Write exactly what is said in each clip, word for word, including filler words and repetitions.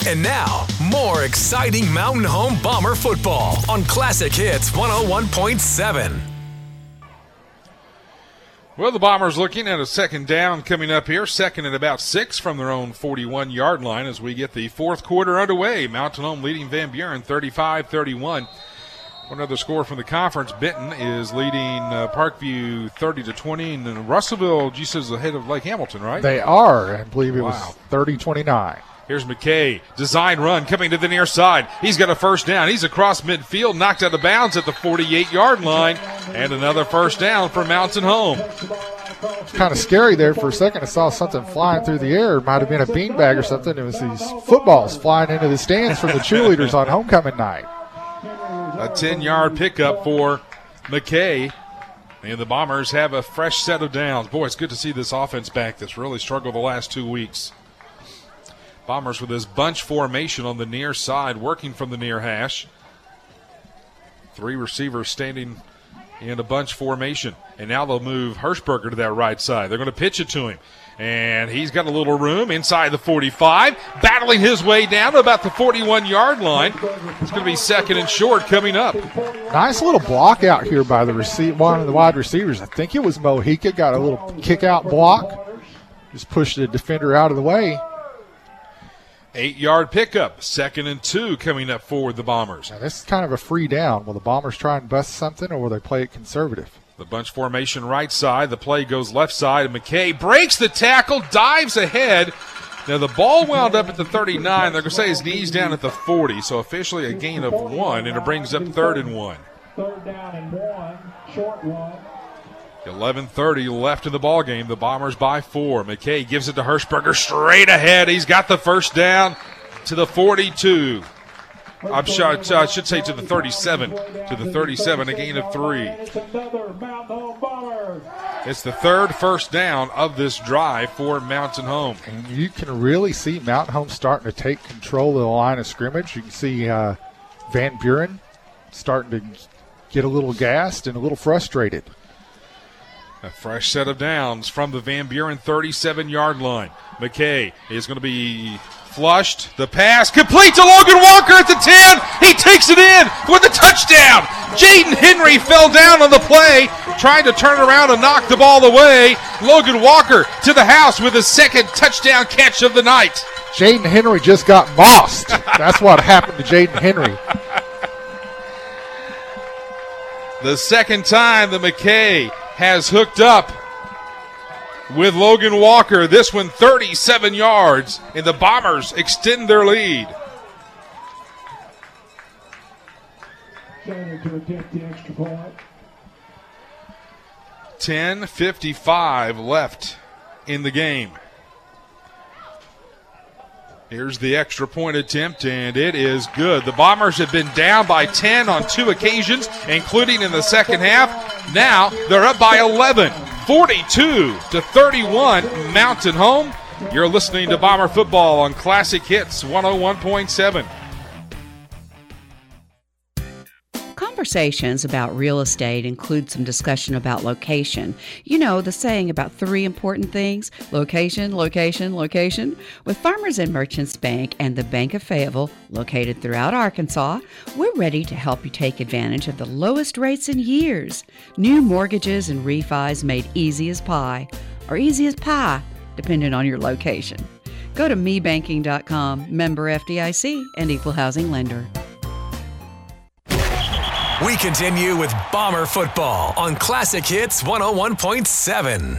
And now, more exciting Mountain Home Bomber football on Classic Hits one oh one point seven. Well, the Bombers looking at a second down coming up here, second and about six from their own forty-one-yard line as we get the fourth quarter underway. Mountain Home leading Van Buren thirty-five thirty-one. One other score from the conference, Benton is leading uh, Parkview thirty to twenty, and Russellville, geez, is ahead of Lake Hamilton, right? They are. I believe it wow. was thirty twenty-nine. Here's McKay, design run coming to the near side. He's got a first down. He's across midfield, knocked out of bounds at the forty-eight-yard line, and another first down for Mountain Home. It's kind of scary there for a second. I saw something flying through the air. It might have been a beanbag or something. It was these footballs flying into the stands from the cheerleaders on homecoming night. A ten-yard pickup for McKay, and the Bombers have a fresh set of downs. Boy, it's good to see this offense back that's really struggled the last two weeks. Bombers with this bunch formation on the near side, working from the near hash. Three receivers standing in a bunch formation. And now they'll move Hirschberger to that right side. They're going to pitch it to him. And he's got a little room inside the forty-five, battling his way down to about the forty-one-yard line. It's going to be second and short coming up. Nice little block out here by the receive, one of the wide receivers. I think it was Mojica, got a little kick-out block. Just pushed the defender out of the way. Eight-yard pickup, second and two coming up for the Bombers. Now this is kind of a free down. Will the Bombers try and bust something, or will they play it conservative? The bunch formation right side. The play goes left side. And McKay breaks the tackle, dives ahead. Now the ball wound up at the thirty-nine. They're going to say his knees down at the forty, so officially a gain of one, and it brings up third and one. Third down and one, short one. eleven thirty left in the ball game. The Bombers by four. McKay gives it to Hirschberger straight ahead. He's got the first down to the forty-two. I'm sure, I should say to the thirty-seven. To the thirty-seven, a gain of three. It's the third first down of this drive for Mountain Home. And you can really see Mountain Home starting to take control of the line of scrimmage. You can see uh, Van Buren starting to get a little gassed and a little frustrated. A fresh set of downs from the Van Buren thirty-seven-yard line. McKay is going to be flushed. The pass complete to Logan Walker at the ten. He takes it in for the touchdown. Jaden Henry fell down on the play, trying to turn around and knock the ball away. Logan Walker to the house with his second touchdown catch of the night. Jaden Henry just got mossed. That's what happened to Jaden Henry. The second time that McKay has hooked up with Logan Walker. This one thirty-seven yards, and the Bombers extend their lead. ten fifty-five left in the game. Here's the extra point attempt, and it is good. The Bombers have been down by ten on two occasions, including in the second half. Now they're up by eleven, forty-two to thirty-one, Mountain Home. You're listening to Bomber Football on Classic Hits one oh one point seven. Conversations about real estate include some discussion about location. You know, the saying about three important things: location, location, location. With Farmers and Merchants Bank and the Bank of Fayetteville, located throughout Arkansas, we're ready to help you take advantage of the lowest rates in years. New mortgages and refis made easy as pie, or easy as pie, depending on your location. Go to me banking dot com, member F D I C, and equal housing lender. We continue with Bomber Football on Classic Hits one oh one point seven.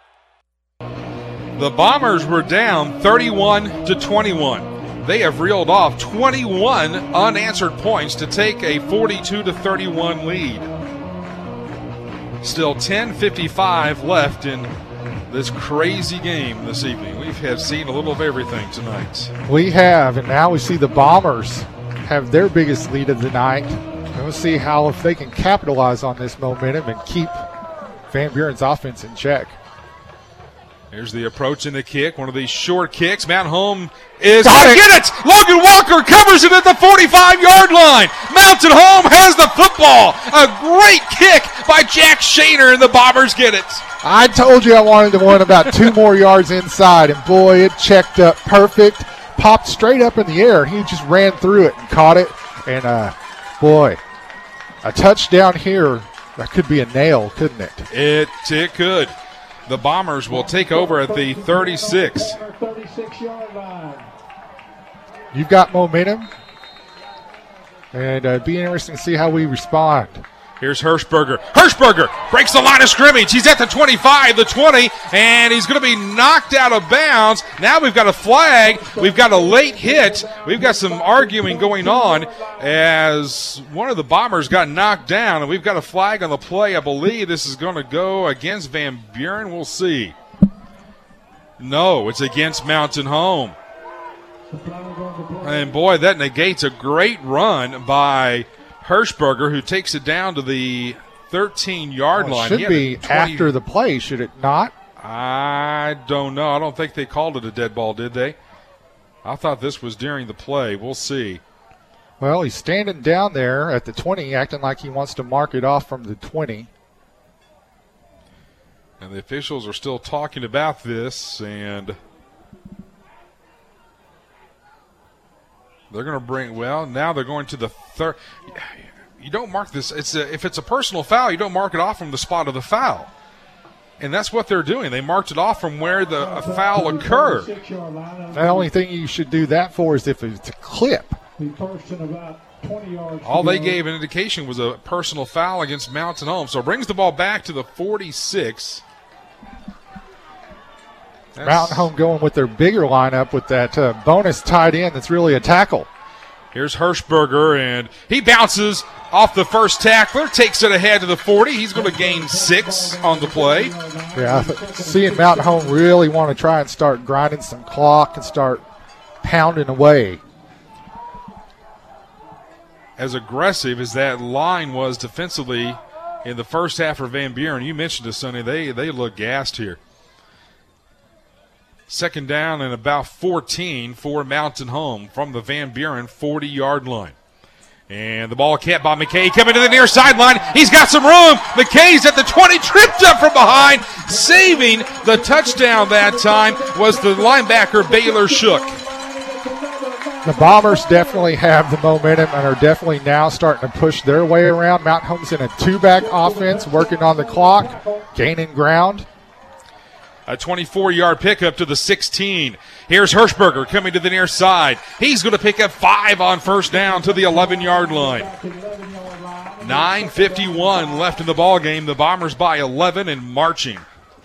The Bombers were down thirty-one to twenty-one. They have reeled off twenty-one unanswered points to take a forty-two to thirty-one lead. Still ten fifty-five left in this crazy game this evening. We have seen a little of everything tonight. We have, and now we see the Bombers have their biggest lead of the night. And we'll see how if they can capitalize on this momentum and keep Van Buren's offense in check. Here's the approach and the kick. One of these short kicks. Mountain Home is going to get it. Logan Walker covers it at the forty-five-yard line. Mountain Home has the football. A great kick by Jack Shaner, and the Bombers get it. I told you I wanted to want about two more yards inside, and boy, it checked up perfect. popped straight up in the air, and he just ran through it and caught it. And, uh, boy, a touchdown here, that could be a nail, couldn't it? It, it could. The Bombers will take over at the thirty-six. thirty-six-yard line. You've got momentum, and uh, it'd be interesting to see how we respond. Here's Hirschberger. Hirschberger breaks the line of scrimmage. He's at the twenty-five, the twenty, and he's going to be knocked out of bounds. Now we've got a flag. We've got a late hit. We've got some arguing going on as one of the Bombers got knocked down, and we've got a flag on the play. I believe this is going to go against Van Buren. We'll see. No, it's against Mountain Home. And, boy, that negates a great run by Hirschberger, who takes it down to the thirteen-yard well, it line. should be after the play, should it not? I don't know. I don't think they called it a dead ball, did they? I thought this was during the play. We'll see. Well, he's standing down there at the twenty, acting like he wants to mark it off from the twenty. And the officials are still talking about this, and they're going to bring, well, now they're going to the third. You don't mark this. It's a, if it's a personal foul, you don't mark it off from the spot of the foul. And that's what they're doing. They marked it off from where the foul occurred. The only thing you should do that for is if it's a clip. All they gave an indication was a personal foul against Mountain Home. So it brings the ball back to the forty-six. That's Mountain Home going with their bigger lineup with that uh, bonus tight end that's really a tackle. Here's Hirschberger, and he bounces off the first tackler, takes it ahead to the forty. He's going to gain six on the play. Yeah, seeing Mountain Home really want to try and start grinding some clock and start pounding away. As aggressive as that line was defensively in the first half for Van Buren, you mentioned it, Sonny, they, they look gassed here. Second down and about fourteen for Mountain Home from the Van Buren forty-yard line. And the ball kept by McKay coming to the near sideline. He's got some room. McKay's at the twenty, tripped up from behind. Saving the touchdown that time was the linebacker Baylor Shook. The Bombers definitely have the momentum and are definitely now starting to push their way around. Mountain Home's in a two-back offense, working on the clock, gaining ground. A twenty-four-yard pickup to the sixteen. Here's Hirschberger coming to the near side. He's going to pick up five on first down to the eleven-yard line. nine fifty-one left in the ball game. The Bombers by eleven and marching.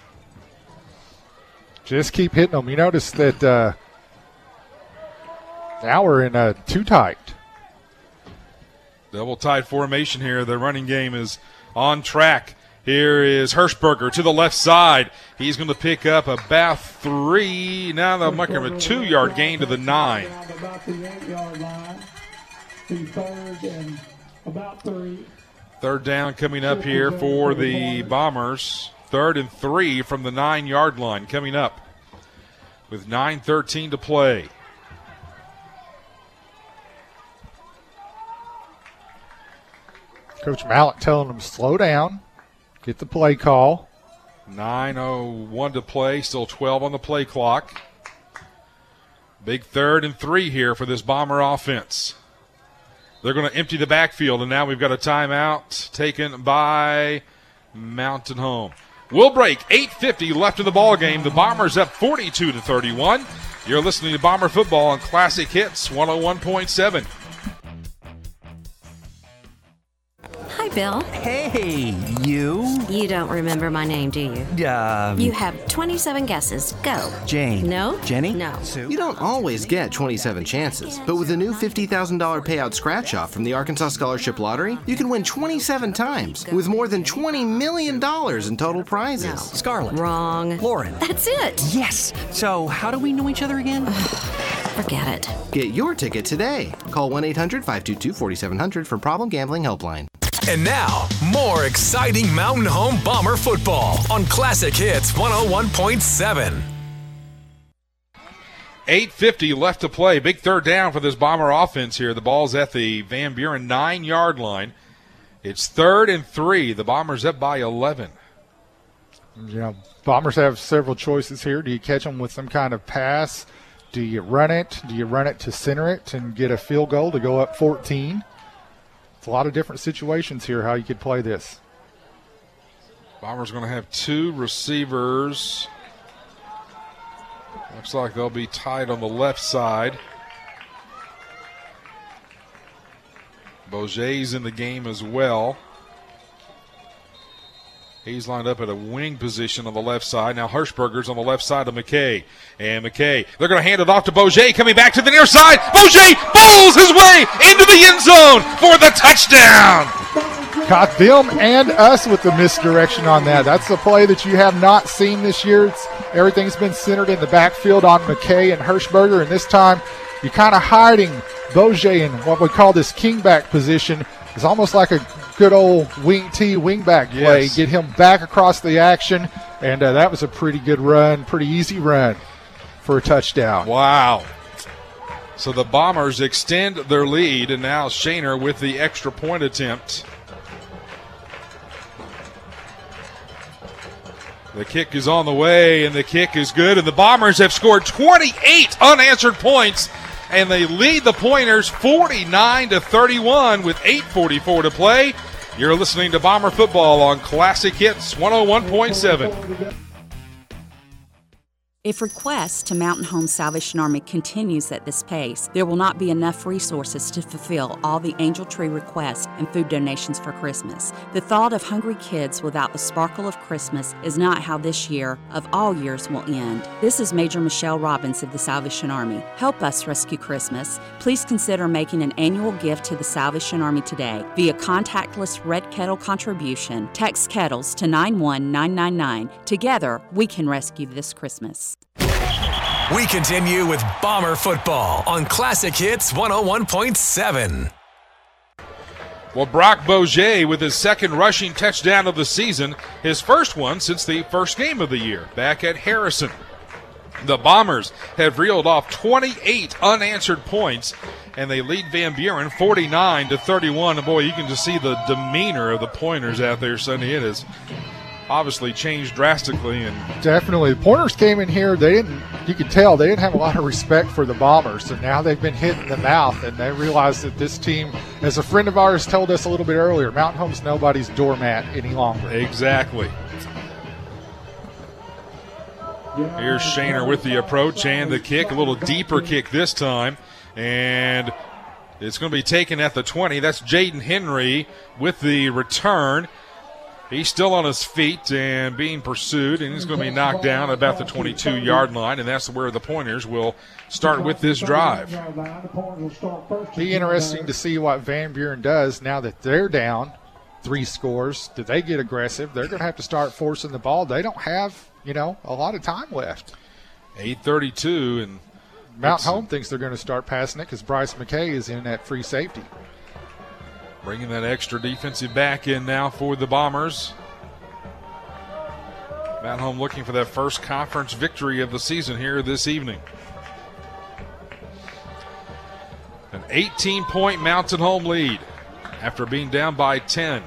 Just keep hitting them. You notice that uh, now we're in a two tight. Double tight formation here. The running game is on track. Here is Hirschberger to the left side. He's going to pick up about three. Now they'll make him a two-yard gain to the nine. Third down coming up here for the Bombers. Third and three from the nine-yard line coming up with nine thirteen to play. Coach Mallett telling them slow down. Get the play call. nine oh one to play, still twelve on the play clock. Big third and three here for this Bomber offense. They're going to empty the backfield, and now we've got a timeout taken by Mountain Home. We'll break. eight fifty left in the ball game. The Bombers up forty-two to thirty-one. You're listening to Bomber Football on Classic Hits one oh one point seven. Hi, Bill. Hey, you. You don't remember my name, do you? Um, You have twenty-seven guesses. Go. Jane. No. Jenny? No. Sue? You don't always get twenty-seven chances, but with a new fifty thousand dollars payout scratch-off from the Arkansas Scholarship Lottery, you can win twenty-seven times with more than twenty million dollars in total prizes. No. Scarlett. Wrong. Lauren. That's it. Yes. So, how do we know each other again? Forget it. Get your ticket today. Call one eight hundred five two two four seven zero zero for Problem Gambling Helpline. And now, more exciting Mountain Home Bomber football on Classic Hits one oh one point seven. eight fifty left to play. Big third down for this Bomber offense here. The ball's at the Van Buren nine-yard line. It's third and three. The Bombers up by eleven. You know, Bombers have several choices here. Do you catch them with some kind of pass? Do you run it? Do you run it to center it and get a field goal to go up fourteen? It's a lot of different situations here how you could play this. Bombers going to have two receivers. Looks like they'll be tied on the left side. Bourget's in the game as well. He's lined up at a wing position on the left side. Now Hirschberger's on the left side of McKay. And McKay, they're going to hand it off to Bourget, coming back to the near side. Bourget bowls his way into the end zone for the touchdown. Caught them and us with the misdirection on that. That's the play that you have not seen this year. It's, everything's been centered in the backfield on McKay and Hirschberger, and this time you're kind of hiding Bourget in what we call this kingback position. It's almost like a good old wing T wingback play. Yes. Get him back across the action, and uh, that was a pretty good run, pretty easy run for a touchdown. Wow. So the Bombers extend their lead, and now Shaner with the extra point attempt. The kick is on the way, and the kick is good, and the Bombers have scored twenty-eight unanswered points, and they lead the Pointers forty-nine to thirty-one with eight forty-four to play. You're listening to Bomber Football on Classic Hits one oh one point seven. If requests to Mountain Home Salvation Army continues at this pace, there will not be enough resources to fulfill all the Angel Tree requests and food donations for Christmas. The thought of hungry kids without the sparkle of Christmas is not how this year, of all years, will end. This is Major Michelle Robbins of the Salvation Army. Help us rescue Christmas. Please consider making an annual gift to the Salvation Army today via contactless Red Kettle contribution. Text Kettles to nine one nine nine nine. Together, we can rescue this Christmas. We continue with Bomber Football on Classic Hits one oh one point seven. Well, Brock Bourget with his second rushing touchdown of the season, his first one since the first game of the year, back at Harrison. The Bombers have reeled off twenty-eight unanswered points, and they lead Van Buren forty-nine to thirty-one. And boy, you can just see the demeanor of the Pointers out there, Sonny. It is obviously changed drastically. And definitely. The Pointers came in here, they didn't, you could tell they didn't have a lot of respect for the Bombers. So now they've been hit in the mouth, and they realize that this team, as a friend of ours told us a little bit earlier, Mountain Home's nobody's doormat any longer. Exactly. Here's Shaner with the approach and the kick, a little deeper kick this time. And it's going to be taken at the twenty. That's Jaden Henry with the return. He's still on his feet and being pursued, and he's going to be knocked down about the twenty-two-yard line, and that's where the Pointers will start with this drive. Be interesting to see what Van Buren does now that they're down three scores. Do they get aggressive? They're going to have to start forcing the ball. They don't have, you know, a lot of time left. eight thirty-two, and Mount Home thinks they're going to start passing it because Bryce McKay is in at free safety. Bringing that extra defensive back in now for the Bombers. Mount Home looking for that first conference victory of the season here this evening. An eighteen-point Mountain Home lead after being down by ten.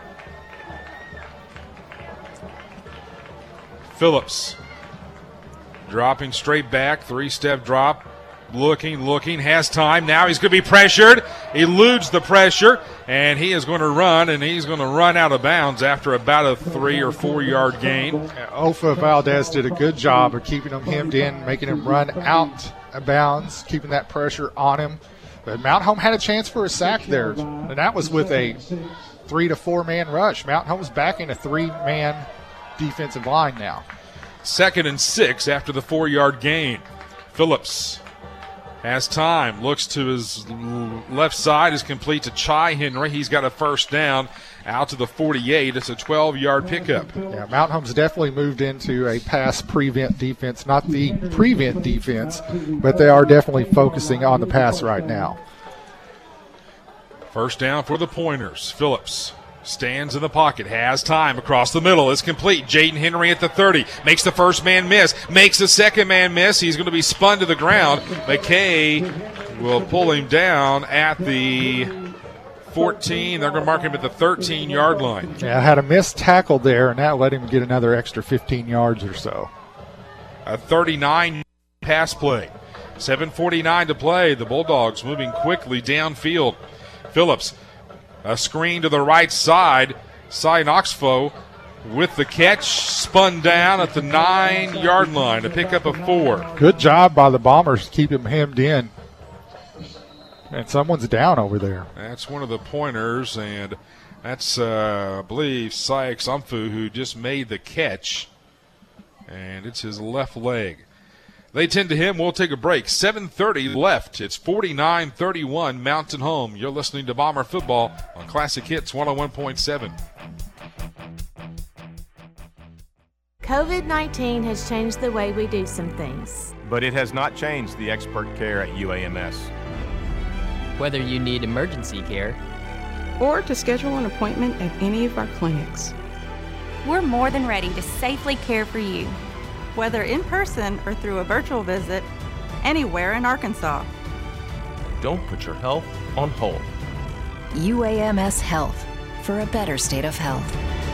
Phillips dropping straight back, three-step drop. Looking, looking, has time. Now he's going to be pressured. Eludes the pressure, and he is going to run, and he's going to run out of bounds after about a three- or four-yard gain. Ofa Valdez did a good job of keeping him hemmed in, making him run out of bounds, keeping that pressure on him. But Mount Home had a chance for a sack there, and that was with a three- to four-man rush. Mount Home's backing a three-man defensive line now. Second and six after the four-yard gain. Phillips has time, looks to his left side, is complete to Chai Henry. He's got a first down out to the forty-eight. It's a twelve-yard pickup. Yeah, Mount Home's definitely moved into a pass prevent defense, not the prevent defense, but they are definitely focusing on the pass right now. First down for the Pointers. Phillips stands in the pocket, has time across the middle. It's complete. Jaden Henry at the thirty. Makes the first man miss. Makes the second man miss. He's going to be spun to the ground. McKay will pull him down at the fourteen. They're going to mark him at the thirteen-yard line. Yeah, had a missed tackle there, and that let him get another extra fifteen yards or so. A thirty-nine pass play. seven forty-nine to play. The Bulldogs moving quickly downfield. Phillips, a screen to the right side. Cy Knoxfo with the catch, spun down at the nine-yard line to pick up a four. Good job by the Bombers to keep him hemmed in. And someone's down over there. That's one of the pointers, and that's, uh, I believe, Sykes Umfu, who just made the catch. And it's his left leg. They tend to him. We'll take a break. seven thirty left. It's forty-nine thirty-one Mountain Home. You're listening to Bomber Football on Classic Hits one oh one point seven. COVID nineteen has changed the way we do some things. But it has not changed the expert care at U A M S. Whether you need emergency care or to schedule an appointment at any of our clinics, we're more than ready to safely care for you. Whether in person or through a virtual visit, anywhere in Arkansas. Don't put your health on hold. U A M S Health, for a better state of health.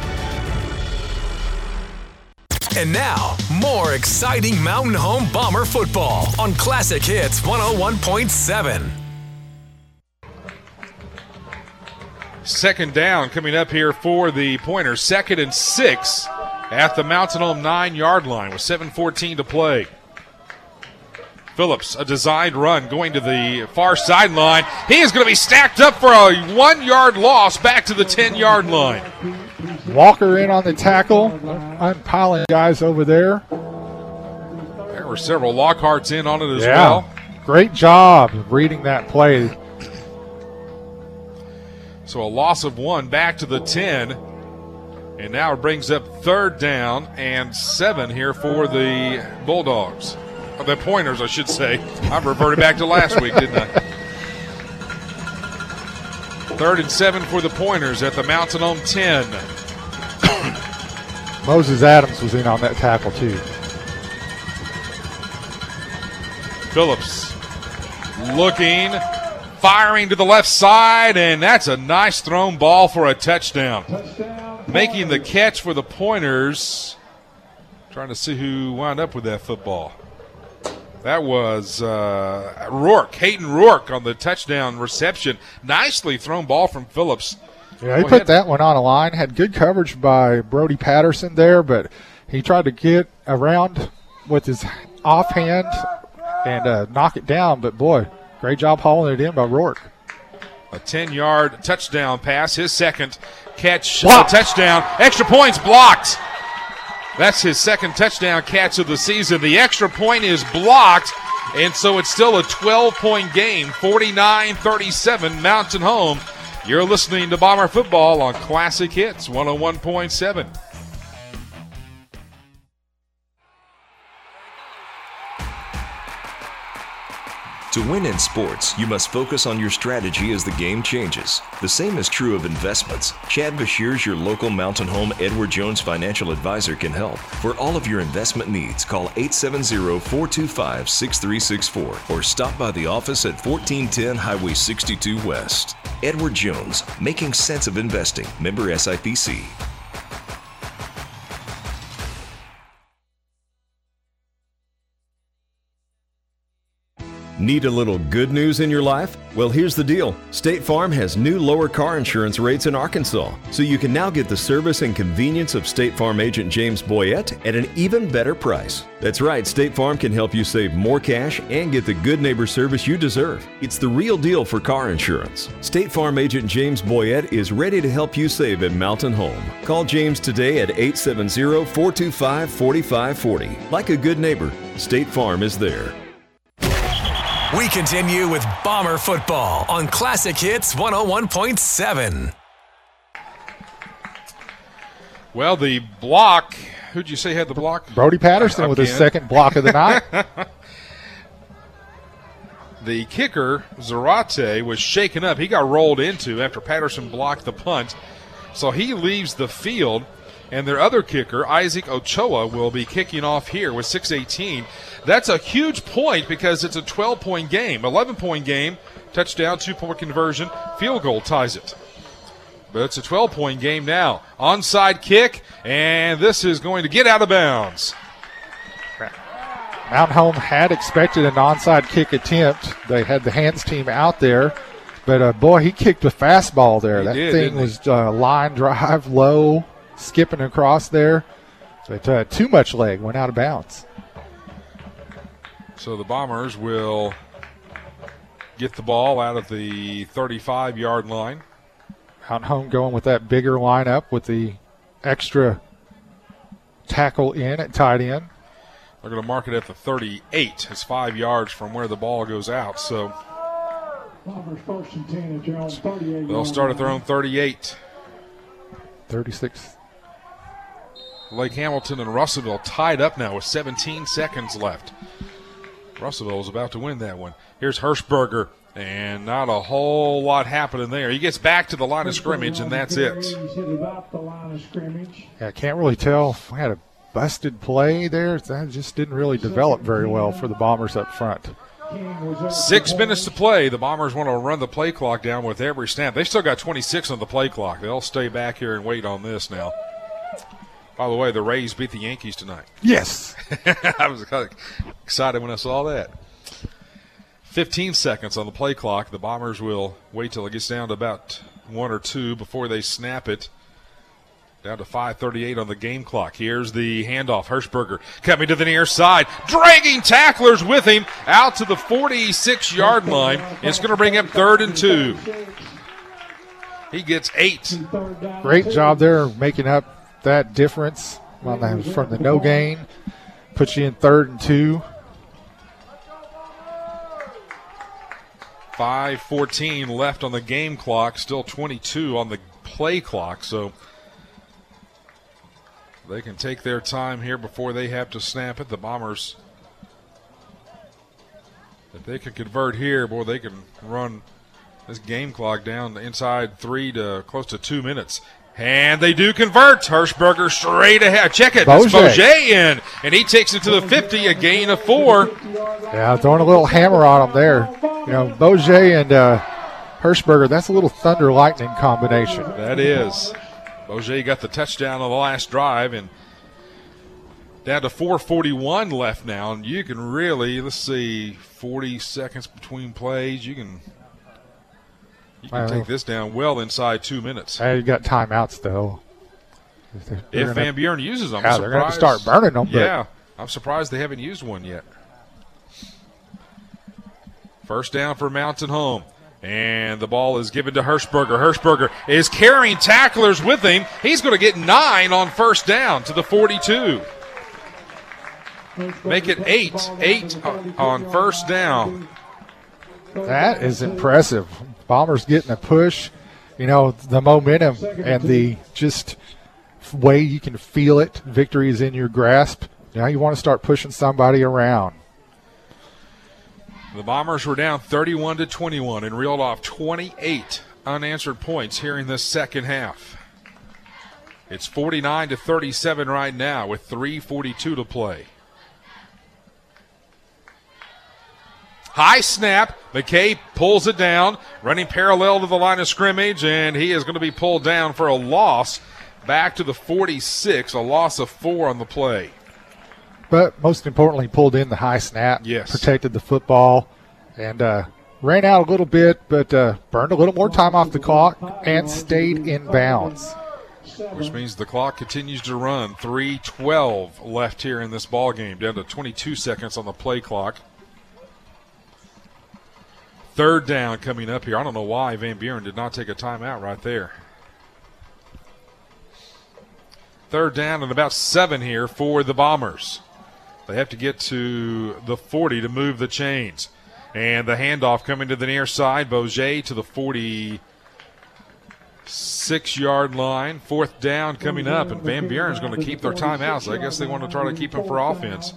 And now, more exciting Mountain Home Bomber football on Classic Hits one oh one point seven. Second down coming up here for the Pointers. Second and six at the Mountain Home nine-yard line with seven fourteen to play. Phillips, a designed run going to the far sideline. He is going to be stacked up for a one-yard loss back to the ten-yard line. Walker in on the tackle. I'm piling guys over there. There were several Lockharts in on it as yeah. well. Great job reading that play. So a loss of one back to the ten. And now it brings up third down and seven here for the Bulldogs. Or the Pointers, I should say. I reverted back to last week, didn't I? Third and seven for the Pointers at the Mountain Home ten. Moses Adams was in on that tackle, too. Phillips looking, firing to the left side, and that's a nice thrown ball for a touchdown. touchdown. Making the catch for the Pointers. Trying to see who wound up with that football. That was uh, Rourke, Hayden Rourke on the touchdown reception. Nicely thrown ball from Phillips. Yeah, he Go put ahead. that one on a line. Had good coverage by Brody Patterson there, but he tried to get around with his offhand and uh, knock it down. But, boy, great job hauling it in by Rourke. A ten-yard touchdown pass, his second catch, uh, touchdown. Extra points blocked. That's his second touchdown catch of the season. The extra point is blocked, and so it's still a twelve-point game, forty-nine thirty-seven, Mountain Home. You're listening to Bomber Football on Classic Hits one oh one point seven. To win in sports, you must focus on your strategy as the game changes. The same is true of investments. Chad Bashirs, your local Mountain Home Edward Jones financial advisor, can help. For all of your investment needs, call eight seven zero, four two five, six three six four or stop by the office at fourteen ten Highway sixty-two West. Edward Jones, making sense of investing. Member S I P C. Need a little good news in your life? Well, here's the deal. State Farm has new lower car insurance rates in Arkansas, so you can now get the service and convenience of State Farm agent James Boyette at an even better price. That's right, State Farm can help you save more cash and get the good neighbor service you deserve. It's the real deal for car insurance. State Farm agent James Boyette is ready to help you save at Mountain Home. Call James today at eight seven zero, four two five, four five four zero. Like a good neighbor, State Farm is there. We continue with Bomber Football on Classic Hits one oh one point seven. Well, the block, who'd you say had the block? Brody Patterson with his second block of the night. The kicker, Zarate, was shaken up. He got rolled into after Patterson blocked the punt. So he leaves the field. And their other kicker, Isaac Ochoa, will be kicking off here with six eighteen. That's a huge point because it's a twelve-point game, eleven-point game, touchdown, two-point conversion, field goal ties it. But it's a twelve-point game now. Onside kick, and this is going to get out of bounds. Mountain Home had expected an onside kick attempt. They had the hands team out there. But, uh, boy, he kicked a fastball there. He that did, thing was uh, line drive, low, skipping across there. But uh, too much leg, went out of bounds. So the Bombers will get the ball out of the thirty-five-yard line. Mountain Home going with that bigger lineup with the extra tackle in at tight end. They're going to mark it at the thirty-eight. It's five yards from where the ball goes out. So they'll start at their own thirty-eight. thirty-six. Lake Hamilton and Russellville tied up now with seventeen seconds left. Russellville is about to win that one. Here's Hirschberger, and not a whole lot happening there. He gets back to the line of scrimmage, and that's it. Yeah, I can't really tell if we had a busted play there. That just didn't really develop very well for the Bombers up front. Six minutes to play. The Bombers want to run the play clock down with every snap. They still got twenty-six on the play clock. They'll stay back here and wait on this now. By the way, the Rays beat the Yankees tonight. Yes. I was kind of excited when I saw that. fifteen seconds on the play clock. The Bombers will wait till it gets down to about one or two before they snap it. Down to five thirty-eight on the game clock. Here's the handoff. Hirschberger coming to the near side, dragging tacklers with him out to the forty-six-yard line. It's going to bring up third and two. He gets eight. Great job there making up that difference on the, from the no gain. Puts you in third and two. five fourteen left on the game clock. Still twenty-two on the play clock. So they can take their time here before they have to snap it. The Bombers, if they can convert here, boy, they can run this game clock down inside three to close to two minutes. And they do convert. Hirschberger straight ahead. Check it. It's Bourget in. And he takes it to the fifty, a gain of four. Yeah, throwing a little hammer on him there. You know, Bourget and uh, Hirschberger, that's a little thunder lightning combination. That is. Bourget got the touchdown on the last drive, and down to four forty-one left now. And you can really, let's see, forty seconds between plays. You can you can take this down well inside two minutes. Hey, you got timeouts, though. They're if gonna, Van Buren uses them, yeah, I'm they're going to start burning them. Yeah, I'm surprised they haven't used one yet. First down for Mountain Home. And the ball is given to Hirschberger. Hirschberger is carrying tacklers with him. He's going to get nine on first down to the forty-two. Make it eight. Eight on first down. That is impressive. Bombers getting a push. You know, the momentum and the just way you can feel it. Victory is in your grasp. Now you want to start pushing somebody around. The Bombers were down thirty-one to twenty-one and reeled off twenty-eight unanswered points here in this second half. It's forty-nine to thirty-seven right now with three forty-two to play. High snap. McKay pulls it down, running parallel to the line of scrimmage, and he is going to be pulled down for a loss back to the forty-six, a loss of four on the play. But most importantly, pulled in the high snap, yes. Protected the football, and uh, ran out a little bit, but uh, burned a little more time off the clock and stayed in bounds. Which means the clock continues to run. three twelve left here in this ball game, down to twenty-two seconds on the play clock. Third down coming up here. I don't know why Van Buren did not take a timeout right there. Third down and about seven here for the Bombers. They have to get to the forty to move the chains. And the handoff coming to the near side. Bourget to the forty-six-yard line. Fourth down coming up, and Van Buren's going to keep their timeouts. So I guess they want to try to keep them for offense.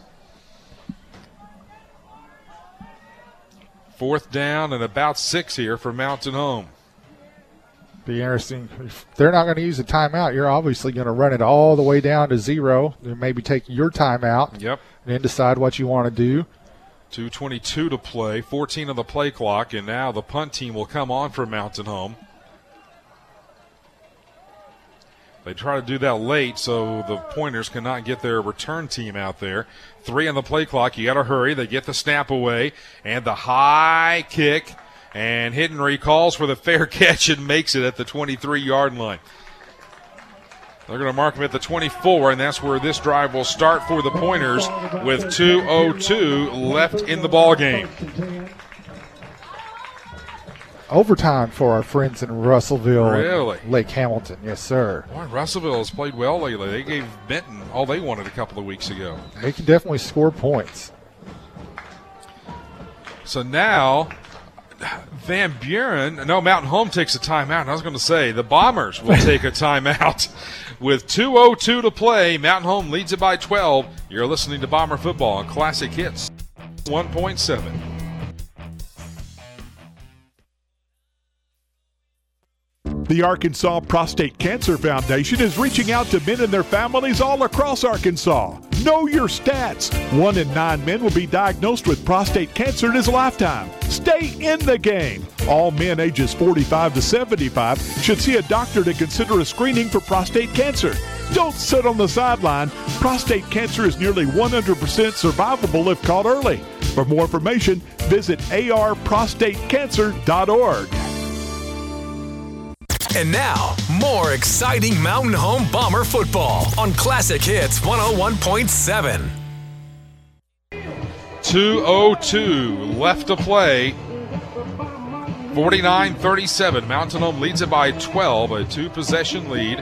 Fourth down and about six here for Mountain Home. Be interesting. If they're not going to use a timeout, you're obviously going to run it all the way down to zero. Then maybe take your timeout. Yep. And then decide what you want to do. two twenty-two to play, fourteen on the play clock, and now the punt team will come on for Mountain Home. They try to do that late so the Pointers cannot get their return team out there. Three on the play clock. You got to hurry. They get the snap away and the high kick. And Henry calls for the fair catch and makes it at the twenty-three-yard line. They're going to mark him at the twenty-four, and that's where this drive will start for the Pointers with two oh two left in the ball game. Overtime for our friends in Russellville. Really? Lake Hamilton, yes, sir. Boy, Russellville has played well lately. They gave Benton all they wanted a couple of weeks ago. They can definitely score points. So now Van Buren, no, Mountain Home takes a timeout. I was going to say the Bombers will take a timeout with two oh two to play. Mountain Home leads it by twelve. You're listening to Bomber Football on Classic Hits one point seven. The Arkansas Prostate Cancer Foundation is reaching out to men and their families all across Arkansas. Know your stats. One in nine men will be diagnosed with prostate cancer in his lifetime. Stay in the game. All men ages forty-five to seventy-five should see a doctor to consider a screening for prostate cancer. Don't sit on the sideline. Prostate cancer is nearly one hundred percent survivable if caught early. For more information, visit a r prostate cancer dot org. And now, more exciting Mountain Home Bomber football on Classic Hits one oh one point seven. two oh two left to play. forty-nine thirty-seven. Mountain Home leads it by twelve, a two-possession lead.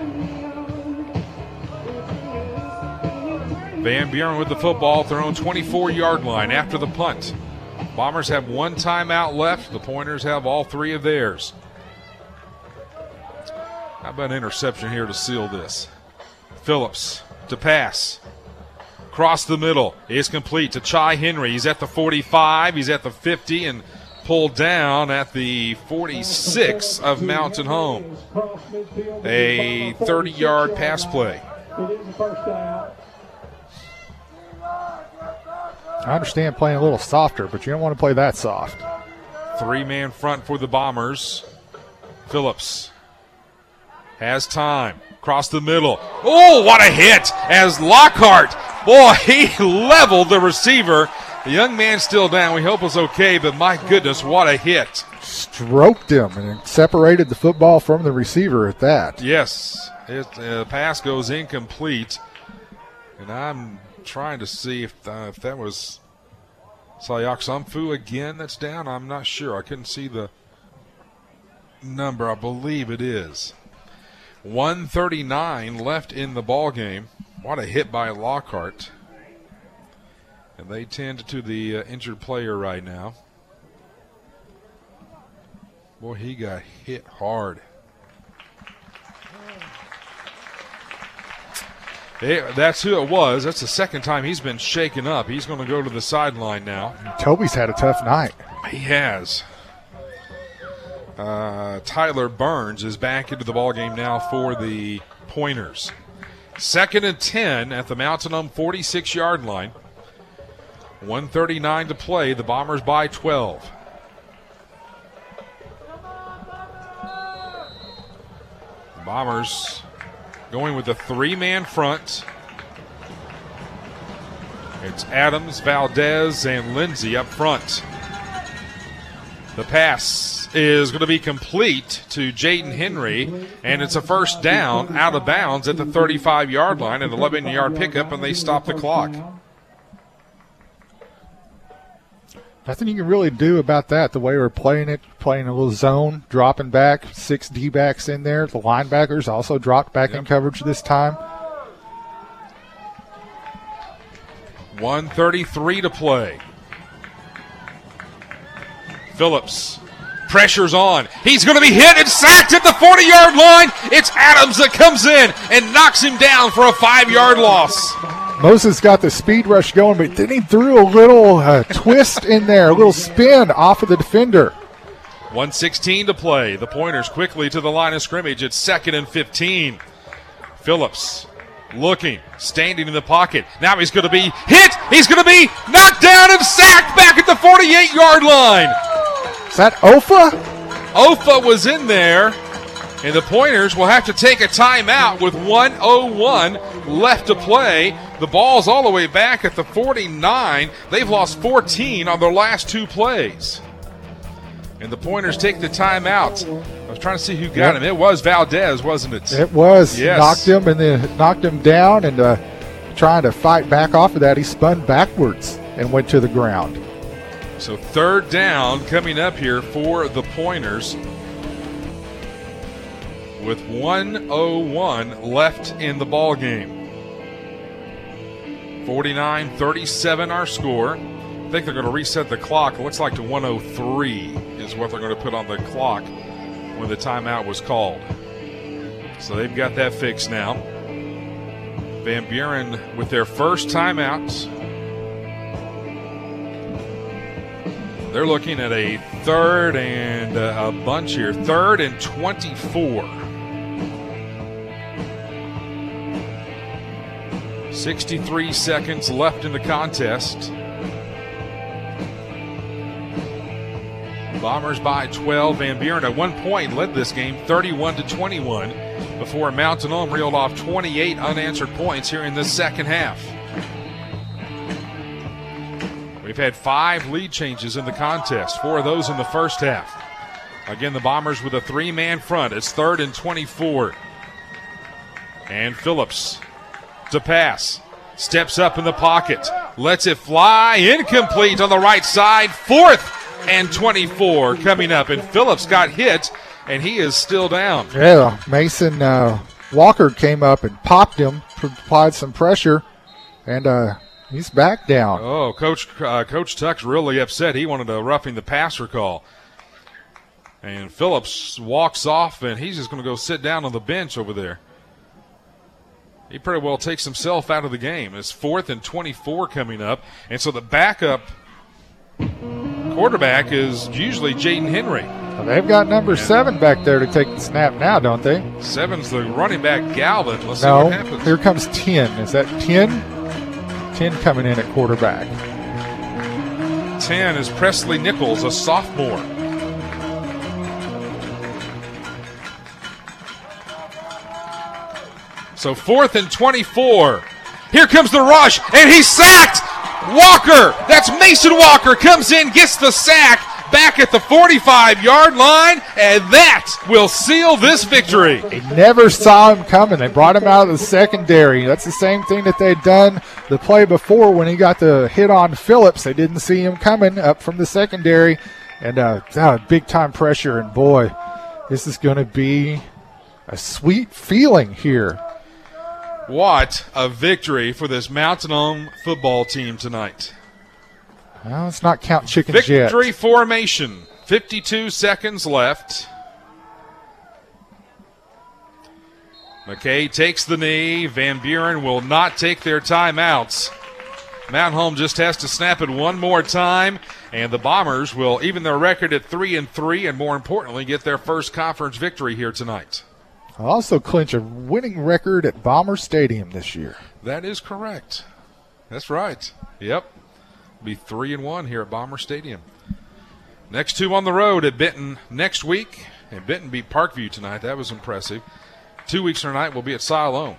Van Buren with the football at their own twenty-four-yard line after the punt. Bombers have one timeout left. The Pointers have all three of theirs. How about an interception here to seal this? Phillips to pass. Across the middle is complete to Chai Henry. He's at the forty-five. He's at the fifty and pulled down at the forty-six of Mountain Home. A thirty-yard pass play. I understand playing a little softer, but you don't want to play that soft. Three-man front for the Bombers. Phillips has time. Across the middle. Oh, what a hit as Lockhart. Boy, he leveled the receiver. The young man's still down. We hope it's okay, but my goodness, what a hit. Stroked him and separated the football from the receiver at that. Yes, it, uh, the pass goes incomplete. And I'm trying to see if, uh, if that was Sayak-Samfu again that's down. I'm not sure. I couldn't see the number. I believe it is. one thirty-nine left in the ball game. What a hit by Lockhart. And they tend to the uh, injured player right now. Boy, he got hit hard. It, that's who it was. That's the second time he's been shaken up. He's going to go to the sideline now. Toby's had a tough night. He has. Uh, Tyler Burns is back into the ballgame now for the Pointers. Second and ten at the Mountain Home forty-six-yard line. one thirty-nine to play. The Bombers by twelve. The Bombers going with a three-man front. It's Adams, Valdez, and Lindsey up front. The pass is going to be complete to Jaden Henry, and it's a first down out of bounds at the thirty-five-yard line, an eleven-yard pickup, and they stop the clock. Nothing you can really do about that, the way we're playing it, playing a little zone, dropping back, six D-backs in there. The linebackers also dropped back yep. in coverage this time. one thirty-three to play. Phillips, pressure's on. He's going to be hit and sacked at the forty-yard line. It's Adams that comes in and knocks him down for a five-yard loss. Moses got the speed rush going, but then he threw a little uh, twist in there, a little spin off of the defender. one sixteen to play. The Pointers quickly to the line of scrimmage. It's second and fifteen. Phillips looking, standing in the pocket. Now he's going to be hit. He's going to be knocked down and sacked back at the forty-eight-yard line. Is that Ofa? Ofa was in there. And the Pointers will have to take a timeout with one oh one left to play. The ball's all the way back at the forty-nine. They've lost fourteen on their last two plays. And the Pointers take the timeout. I was trying to see who got yep. him. It was Valdez, wasn't it? It was. Yes. Knocked him and then knocked him down, and uh, trying to fight back off of that, he spun backwards and went to the ground. So third down coming up here for the Pointers with one oh one left in the ball game. forty-nine thirty-seven our score. I think they're going to reset the clock. It looks like to one oh three is what they're going to put on the clock when the timeout was called. So they've got that fixed now. Van Buren with their first timeout. They're looking at a third and uh, a bunch here. Third and twenty-four. sixty-three seconds left in the contest. Bombers by twelve. Van Buren at one point led this game thirty-one to twenty-one before Mountain Home reeled off twenty-eight unanswered points here in the second half. We've had five lead changes in the contest, four of those in the first half. Again, the Bombers with a three-man front. It's third and twenty-four. And Phillips to pass. Steps up in the pocket. Lets it fly. Incomplete on the right side. Fourth and twenty-four coming up. And Phillips got hit, and he is still down. Yeah, Mason uh, Walker came up and popped him, applied some pressure, and uh, he's back down. Oh, Coach uh, Coach Tuck's really upset. He wanted a roughing the passer call. And Phillips walks off, and he's just going to go sit down on the bench over there. He pretty well takes himself out of the game. It's fourth and twenty-four coming up. And so the backup quarterback is usually Jaden Henry. Well, they've got number seven back there to take the snap now, don't they? Seven's the running back, Galvin. Let's no, see what happens. Here comes ten. Is that ten? ten coming in at quarterback. ten is Presley Nichols, a sophomore. So fourth and twenty-four. Here comes the rush, and he's sacked. Walker, that's Mason Walker, comes in, gets the sack back at the forty-five-yard line, and that will seal this victory. They never saw him coming. They brought him out of the secondary. That's the same thing that they'd done the play before when he got the hit on Phillips. They didn't see him coming up from the secondary, and uh, uh, big-time pressure, and boy, this is going to be a sweet feeling here. What a victory for this Mountain Home football team tonight. Well, let's not count chickens Victory yet. Victory formation. fifty-two seconds left. McKay takes the knee. Van Buren will not take their timeouts. Mountain Home just has to snap it one more time, and the Bombers will even their record at three and three, and more importantly, get their first conference victory here tonight. I'll also clinch a winning record at Bomber Stadium this year. That is correct. That's right. Yep. Be three and one here at Bomber Stadium. Next two on the road at Benton next week. And Benton beat Parkview tonight. That was impressive. Two weeks from tonight we'll be at Siloam.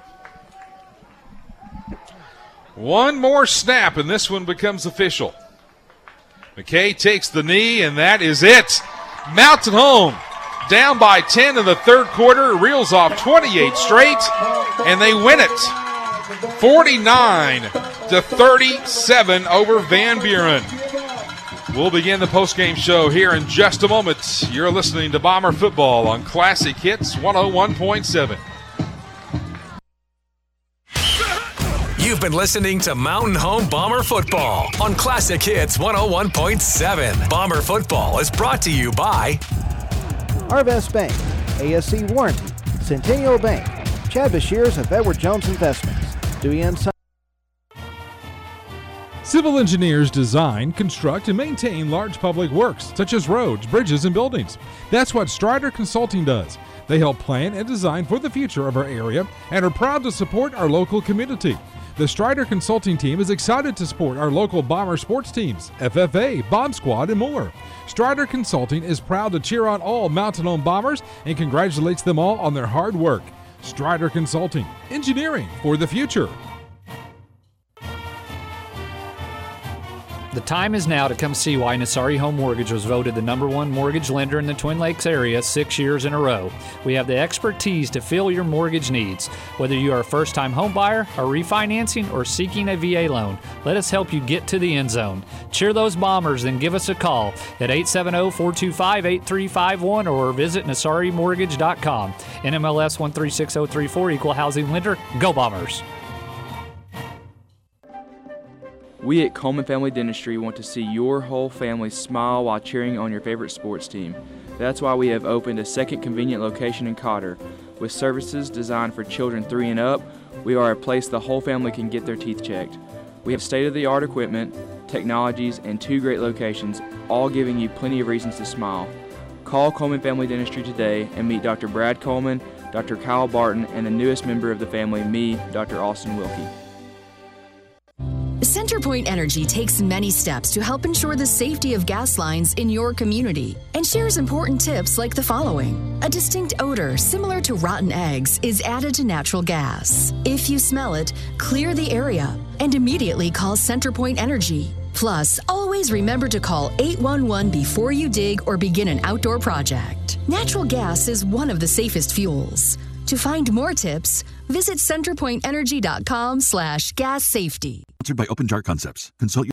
One more snap and this one becomes official. McKay takes the knee and that is it. Mountain Home down by ten in the third quarter, reels off twenty-eight straight, and they win it forty-nine to thirty-seven over Van Buren. We'll begin the postgame show here in just a moment. You're listening to Bomber Football on Classic Hits one oh one point seven. You've been listening to Mountain Home Bomber Football on Classic Hits one oh one point seven. Bomber Football is brought to you by Arvest Bank, A S C Warranty, Centennial Bank, Chad Bashirs of Edward Jones Investments, Dewey and Son. Civil engineers design, construct, and maintain large public works, such as roads, bridges, and buildings. That's what Strider Consulting does. They help plan and design for the future of our area and are proud to support our local community. The Strider Consulting Team is excited to support our local Bomber sports teams, F F A, Bomb Squad, and more. Strider Consulting is proud to cheer on all Mountain Home Bombers and congratulates them all on their hard work. Strider Consulting, engineering for the future. The time is now to come see why Nasari Home Mortgage was voted the number one mortgage lender in the Twin Lakes area six years in a row. We have the expertise to fill your mortgage needs. Whether you are a first-time home buyer, are refinancing, or seeking a V A loan, let us help you get to the end zone. Cheer those Bombers, then give us a call at eight seven zero, four two five, eight three five one or visit nasari mortgage dot com. N M L S one three six zero three four, Equal Housing Lender. Go Bombers! We at Coleman Family Dentistry want to see your whole family smile while cheering on your favorite sports team. That's why we have opened a second convenient location in Cotter. With services designed for children three and up, we are a place the whole family can get their teeth checked. We have state-of-the-art equipment, technologies, and two great locations, all giving you plenty of reasons to smile. Call Coleman Family Dentistry today and meet Doctor Brad Coleman, Doctor Kyle Barton, and the newest member of the family, me, Doctor Austin Wilkie. CenterPoint Energy takes many steps to help ensure the safety of gas lines in your community and shares important tips like the following. A distinct odor similar to rotten eggs is added to natural gas. If you smell it, clear the area and immediately call CenterPoint Energy. Plus, always remember to call eight one one before you dig or begin an outdoor project. Natural gas is one of the safest fuels. To find more tips, visit centerpoint energy dot com slash gas safety. Sponsored by Open Jar Concepts. Consult your